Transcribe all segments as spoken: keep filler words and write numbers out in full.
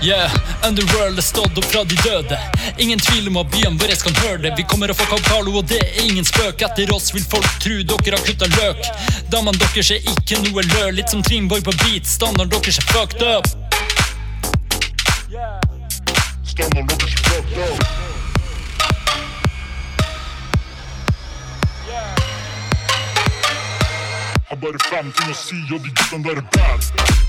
Yeah, Underworld er stått opp fra de døde. Ingen tvil om at byen vår kan høre det. Vi kommer å få Carlo, og det er ingen spøk. Etter oss vil folk tro dere har kuttet løk. Damene deres er ikke noe lø. Litt som Trimboy på beat. Standard deres er fucked up. Standard deres er fucked up. Har bare fem ting å si, og de guttene der er bad.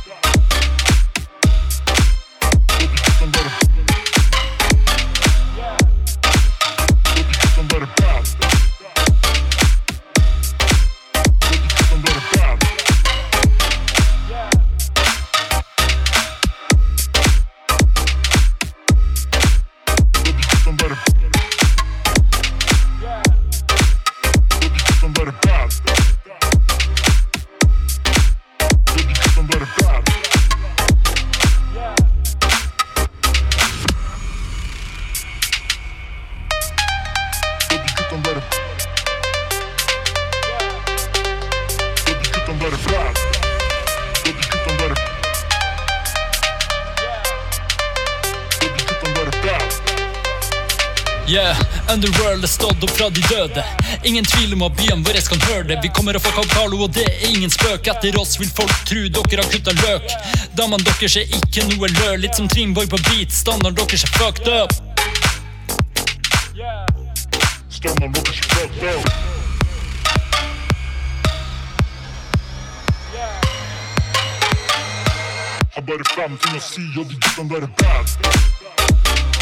Yeah, Underworld er stått opp fra de døde. Ingen tvil om at byen vår kan høre det. Vi kommer å få Carlo, og det er ingen spøk. Etter oss vil folk tro dere har kuttet løk. Damene deres er ikke noe lø. Litt som Trimboy på beat. Standard deres er fucked up. Standard deres er fucked up. Har bare fem ting å si, og de guttene der er bad.